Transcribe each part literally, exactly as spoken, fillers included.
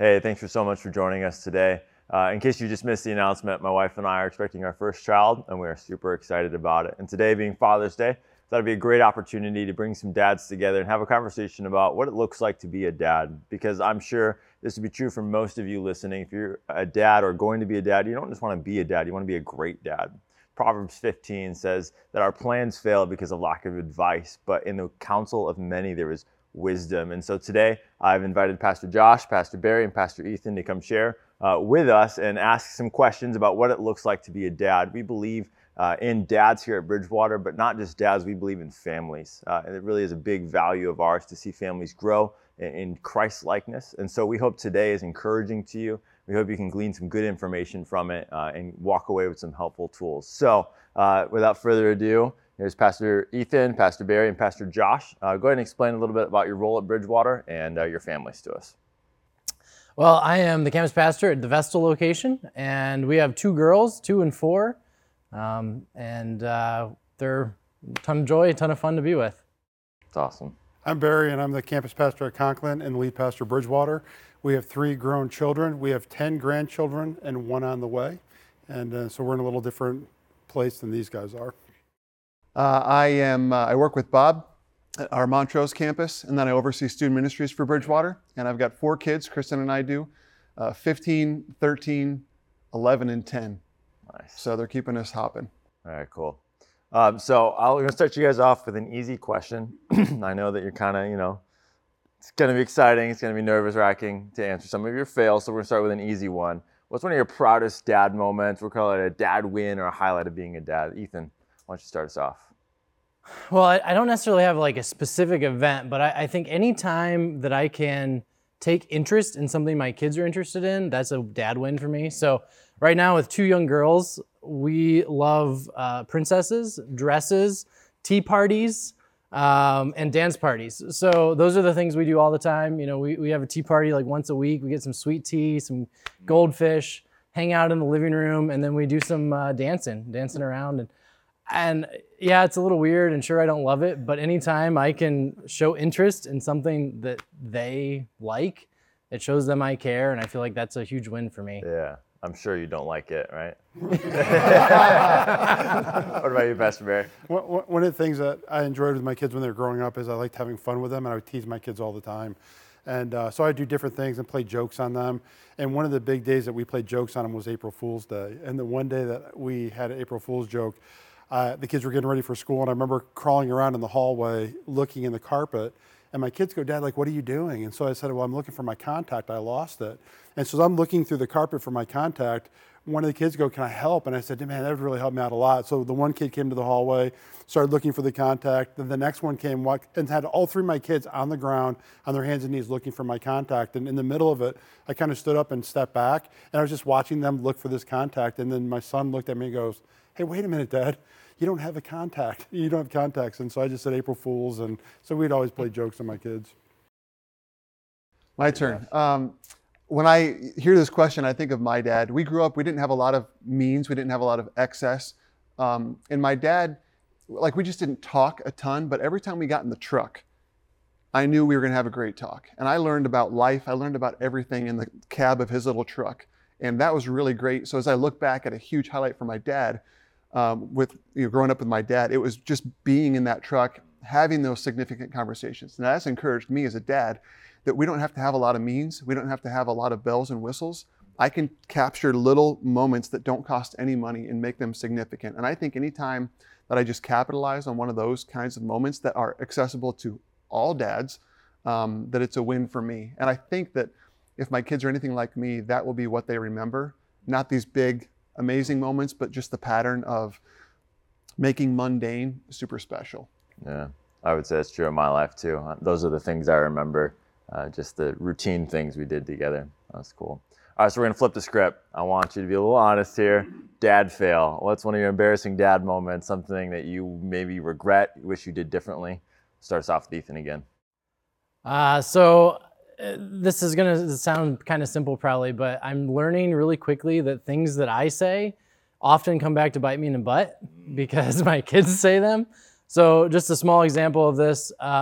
Hey, thanks for so much for joining us today. Uh, in case you just missed the announcement, my wife and I are expecting our first child, and we are super excited about it. And today being Father's Day, thought it'd be a great opportunity to bring some dads together and have a conversation about what it looks like to be a dad. Because I'm sure this would be true for most of you listening. If you're a dad or going to be a dad, you don't just want to be a dad, you want to be a great dad. Proverbs fifteen says that our plans fail because of lack of advice, but in the counsel of many there is wisdom. And so today I've invited Pastor Josh, Pastor Barry, and Pastor Ethan to come share uh, with us and ask some questions about what it looks like to be a dad. We believe uh, in dads here at Bridgewater, but not just dads, we believe in families. Uh, and it really is a big value of ours to see families grow in, in Christ-likeness. And so we hope today is encouraging to you. We hope you can glean some good information from it uh, and walk away with some helpful tools. So uh, without further ado, here's Pastor Ethan, Pastor Barry, and Pastor Josh. Uh, go ahead and explain a little bit about your role at Bridgewater and uh, your families to us. Well, I am the campus pastor at the Vestal location, and we have two girls, two and four, um, and uh, they're a ton of joy, a ton of fun to be with. It's awesome. I'm Barry, and I'm the campus pastor at Conklin and the lead pastor at Bridgewater. We have three grown children. We have ten grandchildren and one on the way, and uh, so we're in a little different place than these guys are. Uh, I am. Uh, I work with Bob at our Montrose campus, and then I oversee student ministries for Bridgewater. And I've got four kids, Kristen and I do, uh, fifteen, thirteen, eleven, and ten. Nice. So they're keeping us hopping. All right, cool. Um, so I'm going to start you guys off with an easy question. I know that you're kind of, you know, it's going to be exciting. It's going to be nervous-wracking to answer some of your fails. So we're going to start with an easy one. What's one of your proudest dad moments? We'll call it a dad win or a highlight of being a dad. Ethan, why don't you start us off? Well, I, I don't necessarily have like a specific event, but I, I think any time that I can take interest in something my kids are interested in, that's a dad win for me. So right now with two young girls, we love uh, princesses, dresses, tea parties, um, and dance parties. So those are the things we do all the time. You know, we, we have a tea party like once a week. We get some sweet tea, some goldfish, hang out in the living room, and then we do some uh, dancing, dancing around. And And yeah, it's a little weird, and sure, I don't love it, but anytime I can show interest in something that they like, it shows them I care, and I feel like that's a huge win for me. Yeah, I'm sure you don't like it, right? What about you, Pastor Barry? One of the things that I enjoyed with my kids when they were growing up is I liked having fun with them, and I would tease my kids all the time. And uh, so I do different things and play jokes on them. And one of the big days that we played jokes on them was April Fool's Day. And the one day that we had an April Fool's joke, Uh, the kids were getting ready for school, and I remember crawling around in the hallway looking in the carpet, and my kids go, "Dad, like, what are you doing?" And so I said, "Well, I'm looking for my contact. I lost it." And so as I'm looking through the carpet for my contact, one of the kids go, "Can I help?" And I said, "Man, that would really help me out a lot." So the one kid came to the hallway, started looking for the contact. Then the next one came walked, and had all three of my kids on the ground, on their hands and knees looking for my contact. And in the middle of it, I kind of stood up and stepped back, and I was just watching them look for this contact. And then my son looked at me and goes, "Hey, wait a minute, Dad. You don't have a contact. You don't have contacts." And so I just said April Fools. And so we'd always play jokes on my kids. My turn. Um, when I hear this question, I think of my dad. We grew up, we didn't have a lot of means. We didn't have a lot of excess. Um, and my dad, like we just didn't talk a ton, but every time we got in the truck, I knew we were going to have a great talk. And I learned about life. I learned about everything in the cab of his little truck. And that was really great. So as I look back at a huge highlight for my dad, Um, with you know, growing up with my dad, it was just being in that truck, having those significant conversations. And that's encouraged me as a dad that we don't have to have a lot of means. We don't have to have a lot of bells and whistles. I can capture little moments that don't cost any money and make them significant. And I think anytime that I just capitalize on one of those kinds of moments that are accessible to all dads, um, that it's a win for me. And I think that if my kids are anything like me, that will be what they remember, not these big, amazing moments, but just the pattern of making mundane super special. Yeah, I would say that's true in my life too. Those are the things I remember, uh, just the routine things we did together. That's cool. All right, so we're gonna flip the script. I want you to be a little honest here. Dad fail. What's one of your embarrassing dad moments, something that you maybe regret, you wish you did differently? Start us off with Ethan again. Uh, so uh, this is going to sound kind of simple probably, but I'm learning really quickly that things that I say often come back to bite me in the butt because my kids say them. So just a small example of this, uh,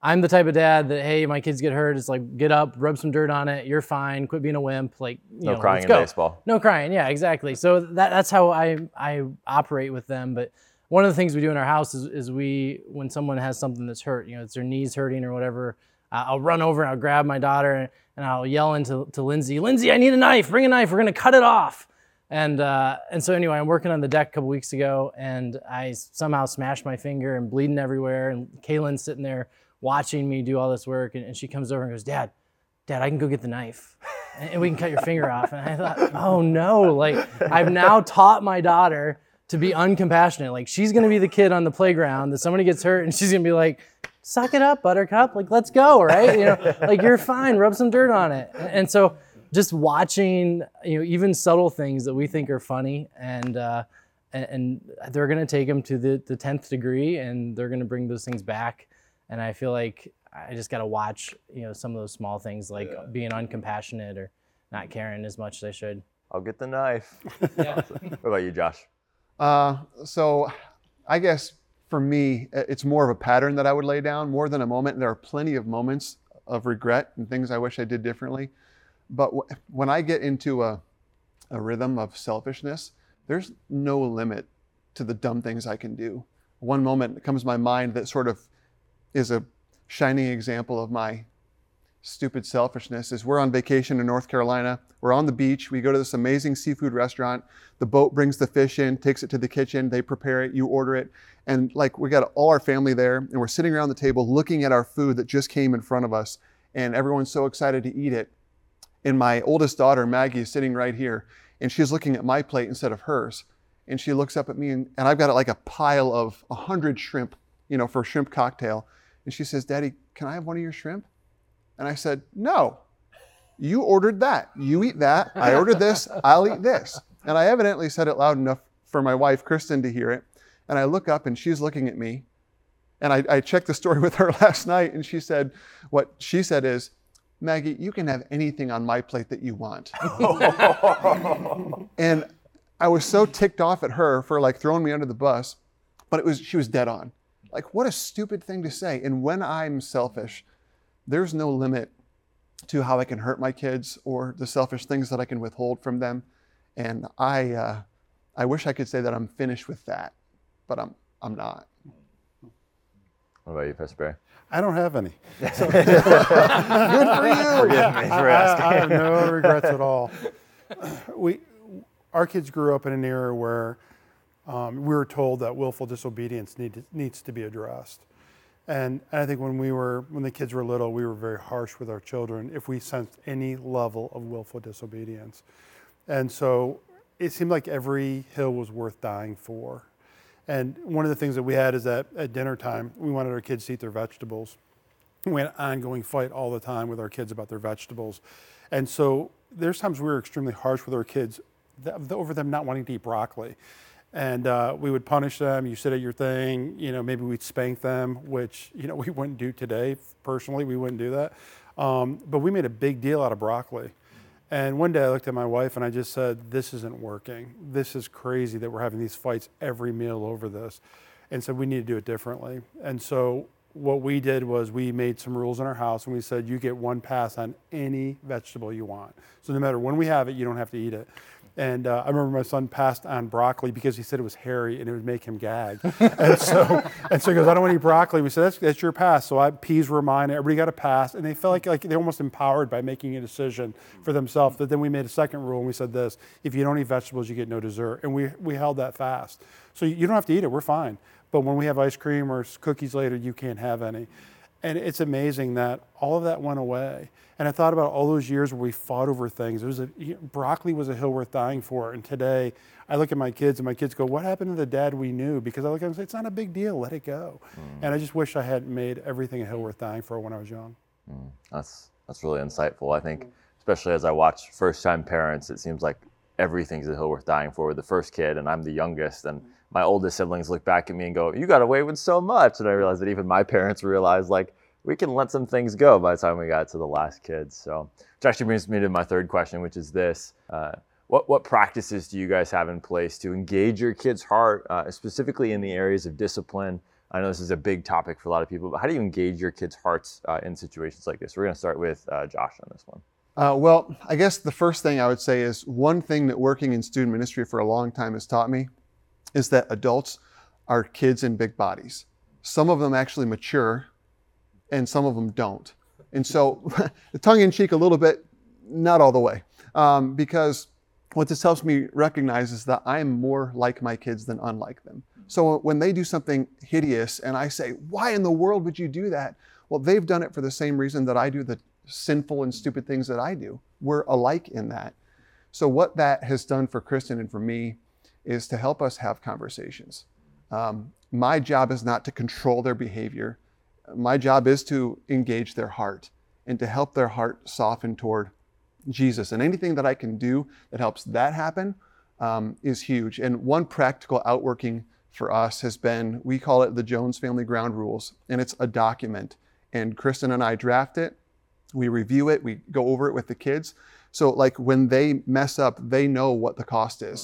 I'm the type of dad that, hey, my kids get hurt. It's like, get up, rub some dirt on it. You're fine. Quit being a wimp. Like, you No know, crying let's in go. baseball. No crying. Yeah, exactly. So that, that's how I I operate with them. But one of the things we do in our house is, is we, when someone has something that's hurt, you know, it's their knees hurting or whatever, uh, I'll run over and I'll grab my daughter and, and I'll yell into to Lindsay, Lindsay, I need a knife. Bring a knife. We're going to cut it off. And uh, and so anyway, I'm working on the deck a couple weeks ago, and I somehow smashed my finger and bleeding everywhere. And Kaylin's sitting there watching me do all this work, and, and she comes over and goes, Dad, Dad, I can go get the knife, and, and we can cut your finger off. And I thought, oh no, like I've now taught my daughter to be uncompassionate. Like she's gonna be the kid on the playground that somebody gets hurt, and she's gonna be like, suck it up, Buttercup, like let's go, right? You know, like you're fine, rub some dirt on it. And, and so just watching, you know, even subtle things that we think are funny, and uh, and, and they're gonna take them to the the tenth degree, and they're gonna bring those things back. And I feel like I just got to watch, you know, some of those small things like yeah. being uncompassionate or not caring as much as I should. I'll get the knife. Yeah. What about you, Josh? Uh, so I guess for me, it's more of a pattern that I would lay down more than a moment. There are plenty of moments of regret and things I wish I did differently. But w- when I get into a, a rhythm of selfishness, there's no limit to the dumb things I can do. One moment that comes to my mind that sort of is a shining example of my stupid selfishness is we're on vacation in North Carolina. We're on the beach. We go to this amazing seafood restaurant. The boat brings the fish in, takes it to the kitchen. They prepare it, you order it. And like we got all our family there, and we're sitting around the table looking at our food that just came in front of us. And everyone's so excited to eat it. And my oldest daughter, Maggie, is sitting right here, and she's looking at my plate instead of hers. And she looks up at me, and, and I've got like a pile of a hundred shrimp, you know, for a shrimp cocktail. And she says, Daddy, can I have one of your shrimp? And I said, no, you ordered that. You eat that. I ordered this. I'll eat this. And I evidently said it loud enough for my wife, Kristen, to hear it. And I look up and she's looking at me. And I, I checked the story with her last night. And she said, what she said is, Maggie, you can have anything on my plate that you want. And I was so ticked off at her for like throwing me under the bus, but it was she was dead on. Like, what a stupid thing to say. And when I'm selfish, there's no limit to how I can hurt my kids or the selfish things that I can withhold from them. And I uh, I wish I could say that I'm finished with that, but I'm I'm not. What about you, Pastor Barry? I don't have any. So, Good for you. Forgive me for I, asking. I have no regrets at all. We, our kids grew up in an era where um, we were told that willful disobedience need, needs to be addressed. And, and I think when we were, when the kids were little, we were very harsh with our children if we sensed any level of willful disobedience. And so it seemed like every hill was worth dying for. And one of the things that we had is that at dinner time, we wanted our kids to eat their vegetables. We had an ongoing fight all the time with our kids about their vegetables. And so there's times we were extremely harsh with our kids over them not wanting to eat broccoli. And uh, we would punish them. You sit at your thing, you know, maybe we'd spank them, which, you know, we wouldn't do today. Personally, we wouldn't do that. Um, but we made a big deal out of broccoli. And one day I looked at my wife and I just said, this isn't working. This is crazy that we're having these fights every meal over this. And so we need to do it differently. And so what we did was we made some rules in our house and we said, you get one pass on any vegetable you want. So no matter when we have it, you don't have to eat it. And uh, I remember my son passed on broccoli because he said it was hairy and it would make him gag. and so and so he goes, I don't want to eat broccoli. We said, that's, that's your pass. So I, peas were mine. Everybody got a pass. And they felt like, like they were almost empowered by making a decision for themselves. But then we made a second rule and we said this, if you don't eat vegetables, you get no dessert. And we, we held that fast. So you don't have to eat it. We're fine. But when we have ice cream or cookies later, you can't have any. And it's amazing that all of that went away. And I thought about all those years where we fought over things. It was a, broccoli was a hill worth dying for. And today, I look at my kids and my kids go, what happened to the dad we knew? Because I look at them and say, it's not a big deal, let it go. Mm. And I just wish I had made everything a hill worth dying for when I was young. Mm. That's, that's really insightful, I think, especially as I watch first-time parents, it seems like everything's a hill worth dying for with the first kid, and I'm the youngest. And my oldest siblings look back at me and go, you got away with so much. And I realized that even my parents realized, like, we can let some things go by the time we got to the last kids. So, which actually brings me to my third question, which is this. Uh, what, what practices do you guys have in place to engage your kids' heart, uh, specifically in the areas of discipline, I know this is a big topic for a lot of people, but how do you engage your kids' hearts uh, in situations like this? We're going to start with uh, Josh on this one. Uh, well, I guess the first thing I would say is one thing that working in student ministry for a long time has taught me is that adults are kids in big bodies. Some of them actually mature and some of them don't. And so tongue in cheek a little bit, not all the way. Um, because what this helps me recognize is that I am more like my kids than unlike them. So when they do something hideous and I say, why in the world would you do that? Well, they've done it for the same reason that I do the sinful and stupid things that I do. We're alike in that. So what that has done for Kristen and for me is to help us have conversations. Um, my job is not to control their behavior. My job is to engage their heart and to help their heart soften toward Jesus. And anything that I can do that helps that happen um, is huge. And one practical outworking for us has been, we call it the Jones Family Ground Rules, and it's a document. And Kristen and I draft it, we review it, we go over it with the kids. So like when they mess up, they know what the cost is.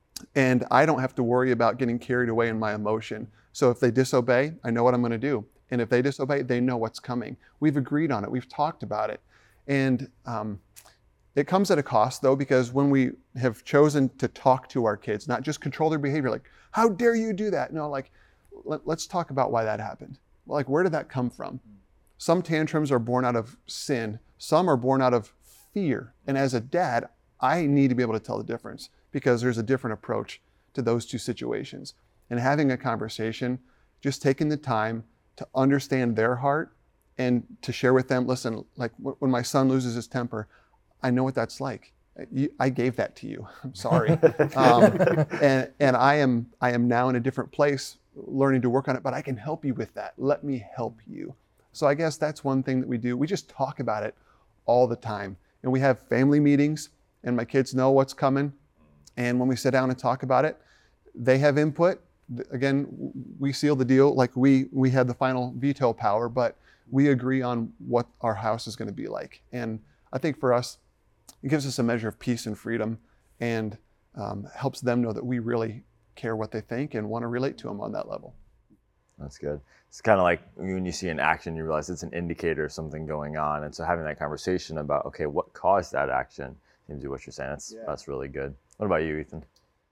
And I don't have to worry about getting carried away in my emotion. So if they disobey, I know what I'm going to do. And if they disobey, they know what's coming. We've agreed on it. We've talked about it. And um, it comes at a cost, though, because when we have chosen to talk to our kids, not just control their behavior, like, how dare you do that? No, like, let, let's talk about why that happened. Like, where did that come from? Some tantrums are born out of sin. Some are born out of fear. And as a dad, I need to be able to tell the difference because there's a different approach to those two situations. And having a conversation, just taking the time to understand their heart and to share with them, listen, like when my son loses his temper, I know what that's like. I gave that to you. I'm sorry. um, and and I am I am now in a different place learning to work on it, but I can help you with that. Let me help you. So I guess that's one thing that we do. We just talk about it all the time. And we have family meetings and my kids know what's coming. And when we sit down and talk about it, they have input. Again, we seal the deal. Like we we had the final veto power, but we agree on what our house is going to be like. And I think for us, it gives us a measure of peace and freedom and um, helps them know that we really care what they think and want to relate to them on that level. That's good. It's kind of like when you see an action, you realize it's an indicator of something going on. And so having that conversation about, okay, what caused that action seems to be what you're saying. That's, yeah. that's really good. What about you, Ethan?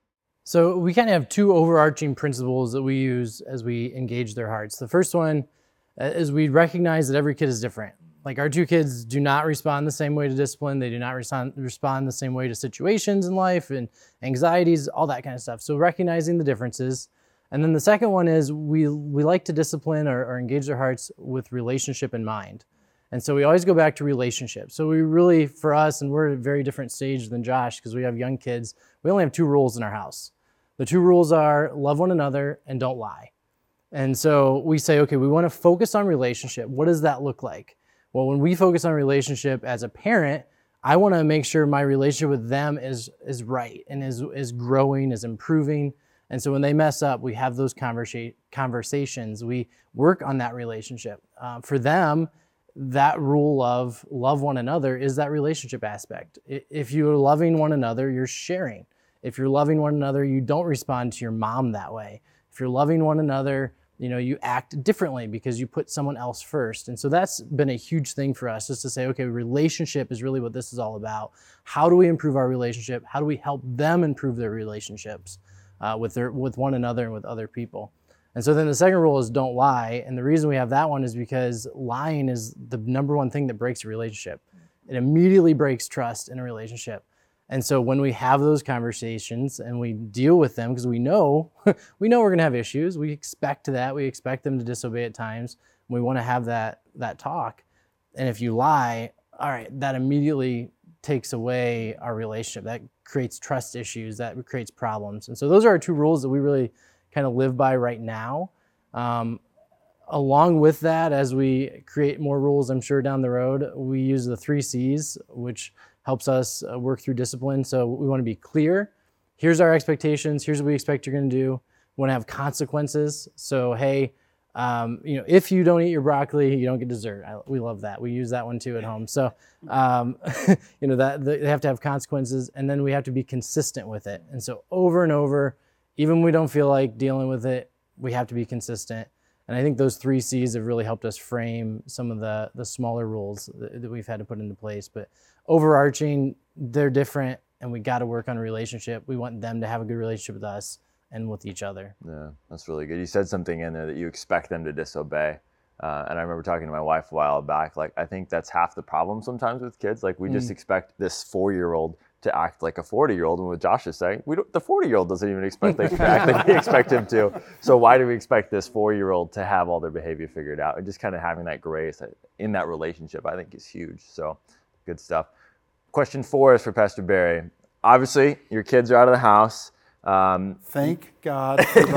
So we kind of have two overarching principles that we use as we engage their hearts. The first one is we recognize that every kid is different. Like our two kids do not respond the same way to discipline. They do not respond, respond the same way to situations in life and anxieties, all that kind of stuff. So recognizing the differences. And then the second one is we we like to discipline or, or engage their hearts with relationship in mind. And so we always go back to relationship. So we really, for us, and we're at a very different stage than Josh because we have young kids, we only have two rules in our house. The two rules are love one another and don't lie. And so we say, okay, we want to focus on relationship. What does that look like? Well, when we focus on relationship as a parent, I want to make sure my relationship with them is is right and is is growing, is improving. And so when they mess up, we have those conversa- conversations. We work on that relationship. Uh, for them, that rule of love one another is that relationship aspect. If you're loving one another, you're sharing. If you're loving one another, you don't respond to your mom that way. If you're loving one another, you know, you act differently because you put someone else first. And so that's been a huge thing for us, just to say, okay, relationship is really what this is all about. How do we improve our relationship? How do we help them improve their relationships uh, with their with one another and with other people? And so then the second rule is don't lie. And the reason we have that one is because lying is the number one thing that breaks a relationship. It immediately breaks trust in a relationship. And so when we have those conversations and we deal with them, because we know we know we're going to have issues, we expect that, we expect them to disobey at times. We want to have that that talk. And if you lie, all right, that immediately takes away our relationship. That creates trust issues, that creates problems. And so those are our two rules that we really kind of live by right now. Um, along with that, as we create more rules, I'm sure down the road, we use the three C's, which helps us uh, work through discipline. So we want to be clear. Here's our expectations. Here's what we expect you're going to do. We want to have consequences. So, hey, um, you know, if you don't eat your broccoli, you don't get dessert. I, we love that. We use that one too at home. So, um, you know, that they have to have consequences, and then we have to be consistent with it. And so over and over, even when we don't feel like dealing with it, we have to be consistent. And I think those three C's have really helped us frame some of the the smaller rules that, that we've had to put into place. But overarching, they're different, and we got to work on a relationship. We want them to have a good relationship with us and with each other. Yeah, that's really good. You said something in there that you expect them to disobey. Uh, and I remember talking to my wife a while back, like, I think that's half the problem sometimes with kids. Like, we just expect this four-year-old to act like a forty-year-old. And what Josh is saying, we don't, the forty-year-old doesn't even expect them to act like we expect him to. So why do we expect this four-year-old to have all their behavior figured out? And just kind of having that grace in that relationship, I think, is huge. So good stuff. Question four is for Pastor Barry. Obviously, your kids are out of the house. Um, Thank God for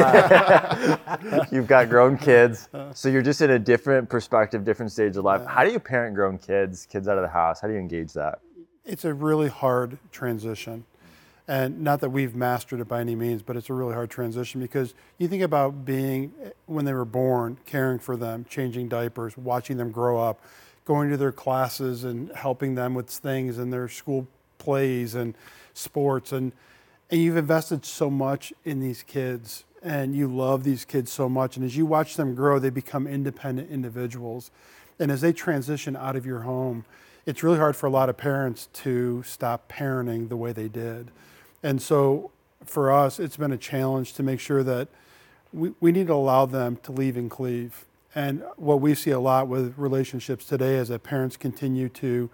that. You've got grown kids, so you're just in a different perspective, different stage of life. How do you parent grown kids, kids out of the house? How do you engage that? It's a really hard transition. And not that we've mastered it by any means, but it's a really hard transition because you think about being, when they were born, caring for them, changing diapers, watching them grow up, going to their classes and helping them with things in their school plays and sports. And And you've invested so much in these kids and you love these kids so much. And as you watch them grow, they become independent individuals. And as they transition out of your home, it's really hard for a lot of parents to stop parenting the way they did. And so for us, it's been a challenge to make sure that we, we need to allow them to leave and cleave. And what we see a lot with relationships today is that parents continue to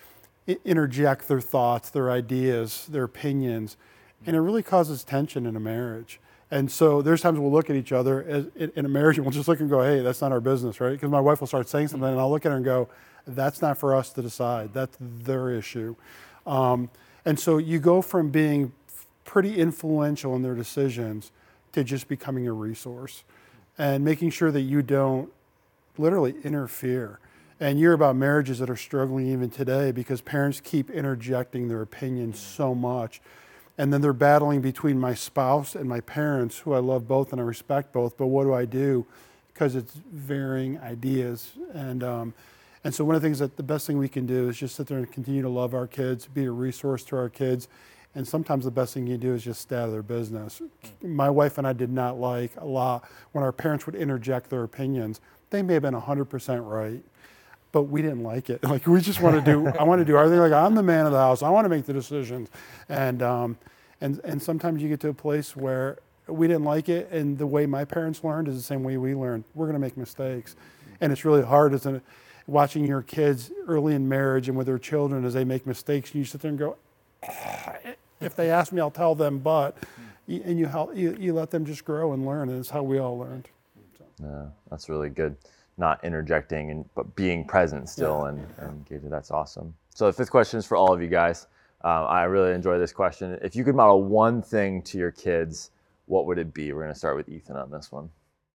interject their thoughts, their ideas, their opinions. And it really causes tension in a marriage. And so there's times we'll look at each other as, in a marriage and we'll just look and go, hey, that's not our business, right? Because my wife will start saying something and I'll look at her and go, that's not for us to decide. That's their issue. Um, and so you go from being pretty influential in their decisions to just becoming a resource and making sure that you don't literally interfere. And you hear about marriages that are struggling even today because parents keep interjecting their opinions so much. And then they're battling between my spouse and my parents, who I love both and I respect both, but what do I do? Because it's varying ideas. And um, and so one of the things that the best thing we can do is just sit there and continue to love our kids, be a resource to our kids. And sometimes the best thing you do is just stay out of their business. My wife and I did not like a lot when our parents would interject their opinions. They may have been one hundred percent right, but we didn't like it. Like, we just want to do, I want to do everything. Like, I'm the man of the house. I want to make the decisions. And, um, and, and sometimes you get to a place where we didn't like it. And the way my parents learned is the same way we learned. We're going to make mistakes. And it's really hard, isn't it? Watching your kids early in marriage and with their children as they make mistakes. And you sit there and go, ah, if they ask me, I'll tell them, but, and you, help, you, you let them just grow and learn. And it's how we all learned. So. Yeah, that's really good. Not interjecting, and but being present still, yeah, and, yeah. and engaging. That's awesome. So the fifth question is for all of you guys. Um, I really enjoy this question. If you could model one thing to your kids, what would it be? We're going to start with Ethan on this one.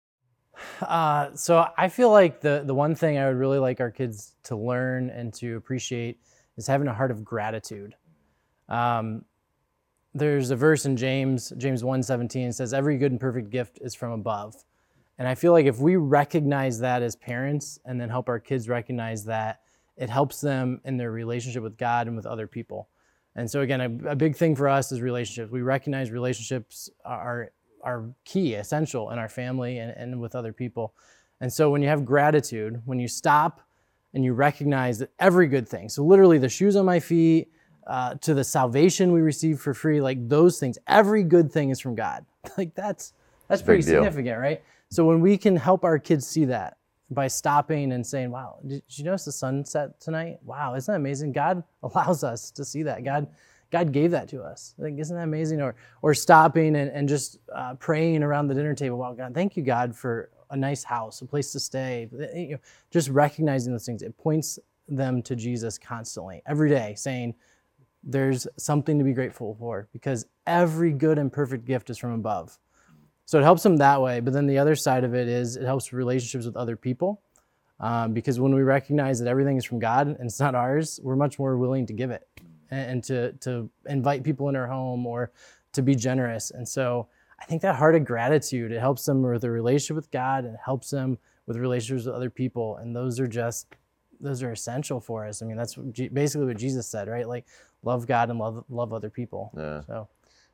Uh, so I feel like the, the one thing I would really like our kids to learn and to appreciate is having a heart of gratitude. Um, there's a verse in James, James one seventeen, says, every good and perfect gift is from above. And I feel like if we recognize that as parents and then help our kids recognize that, it helps them in their relationship with God and with other people. And so again, a, a big thing for us is relationships. We recognize relationships are, are key, essential in our family and, and with other people. And so when you have gratitude, when you stop and you recognize that every good thing, so literally the shoes on my feet, uh, to the salvation we receive for free, like those things, every good thing is from God. Like that's, that's pretty significant, right? So when we can help our kids see that by stopping and saying, wow, did you notice the sunset tonight? Wow, isn't that amazing? God allows us to see that. God God gave that to us. Like, isn't that amazing? Or or stopping and, and just uh, praying around the dinner table. Wow, God, thank you, God, for a nice house, a place to stay. You know, just recognizing those things. It points them to Jesus constantly, every day, saying there's something to be grateful for because every good and perfect gift is from above. So it helps them that way. But then the other side of it is it helps relationships with other people. Um, because when we recognize that everything is from God and it's not ours, we're much more willing to give it and, and to, to invite people in our home or to be generous. And so I think that heart of gratitude, it helps them with a relationship with God and it helps them with relationships with other people. And those are just, those are essential for us. I mean, that's what G- basically what Jesus said, right? Like, love God and love love other people. Yeah. So.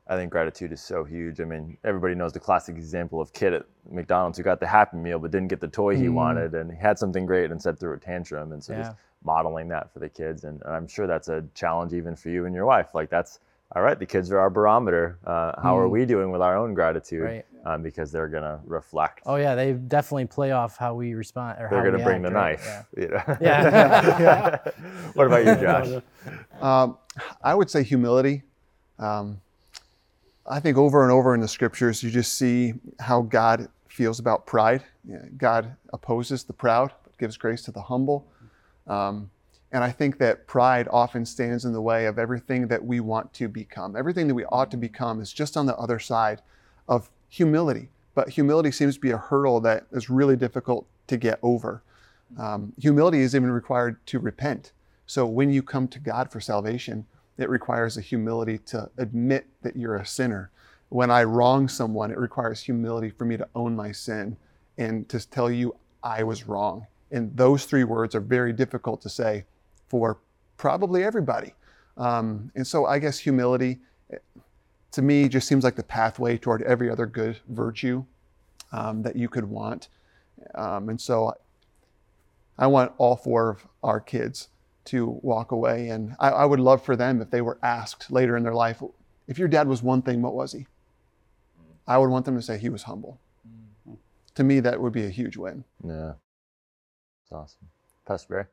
I think gratitude is so huge. I mean, everybody knows the classic example of kid at McDonald's who got the Happy Meal but didn't get the toy he Mm. wanted, and he had something great and said threw a tantrum. And so Yeah. just modeling that for the kids. And, and I'm sure that's a challenge even for you and your wife. Like that's, all right, the kids are our barometer. Uh, how are Mm. we doing with our own gratitude? Right. Um, because they're going to reflect. Oh yeah, they definitely play off how we respond or They're how going we to bring the act, right? knife. You know? Yeah. Yeah. What about you, Josh? Um, I would say humility. Um, I think over and over in the scriptures, you just see how God feels about pride. Yeah, God opposes the proud, but gives grace to the humble. Um, and I think that pride often stands in the way of everything that we want to become. Everything that we ought to become is just on the other side of humility. But humility seems to be a hurdle that is really difficult to get over. Um, humility is even required to repent. So when you come to God for salvation, it requires a humility to admit that you're a sinner. When I wrong someone, it requires humility for me to own my sin and to tell you I was wrong. And those three words are very difficult to say for probably everybody. Um, and so I guess humility, to me, just seems like the pathway toward every other good virtue um, that you could want. Um, and so I want all four of our kids to walk away. And I, I would love for them if they were asked later in their life, if your dad was one thing, what was he? I would want them to say he was humble. Mm. To me, that would be a huge win. Yeah. That's awesome. Pastor Barry?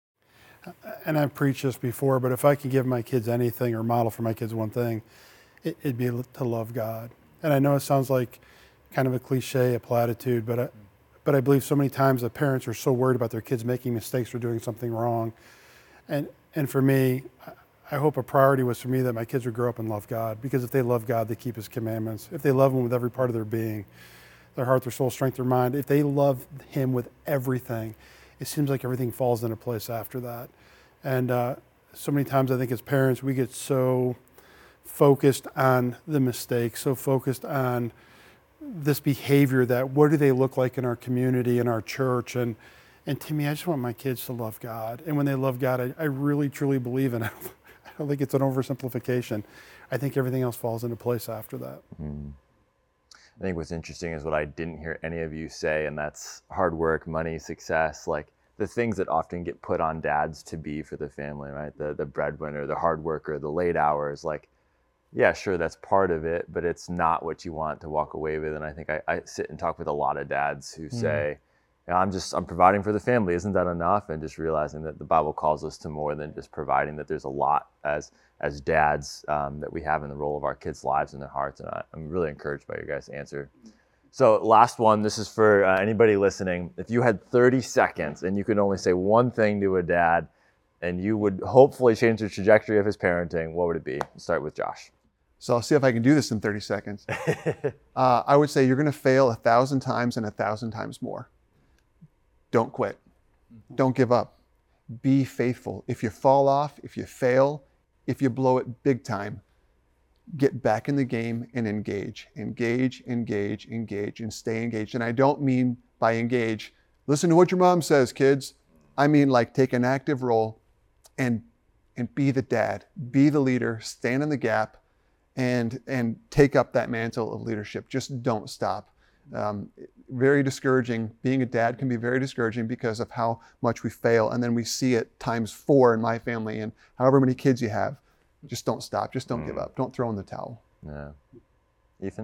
And I've preached this before, but if I could give my kids anything or model for my kids one thing, it, it'd be to love God. And I know it sounds like kind of a cliche, a platitude, but I, but I believe so many times that parents are so worried about their kids making mistakes or doing something wrong. And and for me, I hope a priority was for me that my kids would grow up and love God, because if they love God, they keep His commandments. If they love Him with every part of their being, their heart, their soul, strength, their mind, if they love Him with everything, it seems like everything falls into place after that. And uh, so many times I think as parents, we get so focused on the mistakes, so focused on this behavior that what do they look like in our community, in our church, and and to me, I just want my kids to love God. And when they love God, I, I really, truly believe in it. I don't think it's an oversimplification. I think everything else falls into place after that. Mm. I think what's interesting is what I didn't hear any of you say, and that's hard work, money, success, like the things that often get put on dads to be for the family, right? The the breadwinner, the hard worker, the late hours, like, yeah, sure, that's part of it, but it's not what you want to walk away with. And I think I, I sit and talk with a lot of dads who say, mm. I'm just, I'm providing for the family. Isn't that enough? And just realizing that the Bible calls us to more than just providing, that there's a lot as as dads um, that we have in the role of our kids' lives and their hearts. And I, I'm really encouraged by your guys' answer. So last one, this is for uh, anybody listening. If you had thirty seconds and you could only say one thing to a dad and you would hopefully change the trajectory of his parenting, what would it be? Let's start with Josh. So I'll see if I can do this in thirty seconds. uh, I would say you're going to fail a thousand times and a thousand times more. Don't quit. Don't give up. Be faithful. If you fall off, if you fail, if you blow it big time, get back in the game and engage. Engage, engage, engage, and stay engaged. And I don't mean by engage, listen to what your mom says, kids. I mean like take an active role and and be the dad, be the leader, stand in the gap, and and take up that mantle of leadership. Just don't stop. Um, very discouraging. Being a dad can be very discouraging because of how much we fail, and then we see it times four in my family, and however many kids you have. Just don't stop. Just don't mm. give up. Don't throw in the towel. Yeah. Ethan?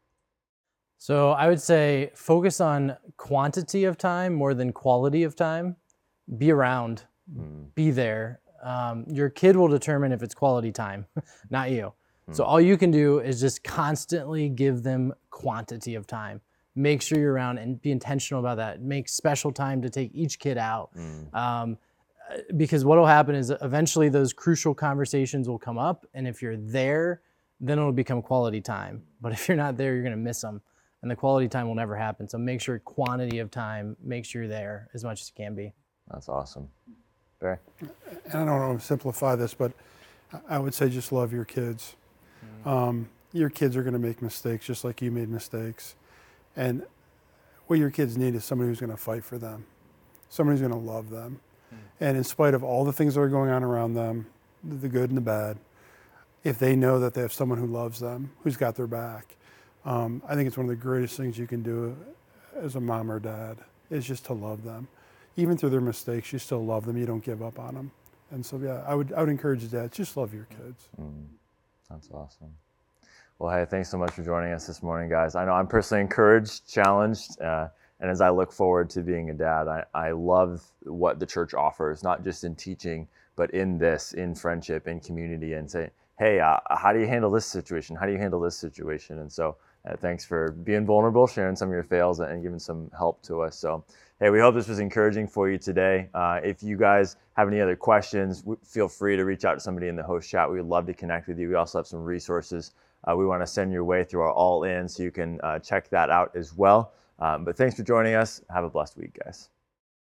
So I would say focus on quantity of time more than quality of time. Be around. Mm. Be there. Um, your kid will determine if it's quality time, not you. Mm. So all you can do is just constantly give them quantity of time. Make sure you're around and be intentional about that. Make special time to take each kid out. Mm. Um, because what will happen is eventually those crucial conversations will come up, and if you're there, then it'll become quality time. But if you're not there, you're going to miss them, and the quality time will never happen. So make sure quantity of time, make sure you're there as much as you can be. That's awesome. Barry? And I don't want to simplify this, but I would say just love your kids. Mm. Um, your kids are going to make mistakes just like you made mistakes. And what your kids need is somebody who's going to fight for them, somebody who's going to love them. And in spite of all the things that are going on around them, the good and the bad, if they know that they have someone who loves them, who's got their back. Um, I think it's one of the greatest things you can do as a mom or dad is just to love them. Even through their mistakes, you still love them. You don't give up on them. And so, yeah, I would I would encourage dads, just love your kids. Mm, that's awesome. Well, hey, thanks so much for joining us this morning, guys. I know I'm personally encouraged, challenged, uh, and as I look forward to being a dad, I, I love what the church offers, not just in teaching, but in this, in friendship, in community, and say, hey, uh, how do you handle this situation? How do you handle this situation? And so uh, thanks for being vulnerable, sharing some of your fails, and giving some help to us. So, hey, we hope this was encouraging for you today. Uh, if you guys have any other questions, w- feel free to reach out to somebody in the host chat. We would love to connect with you. We also have some resources uh, we want to send your way through our All In, so you can uh, check that out as well. Um, but thanks for joining us. Have a blessed week, guys.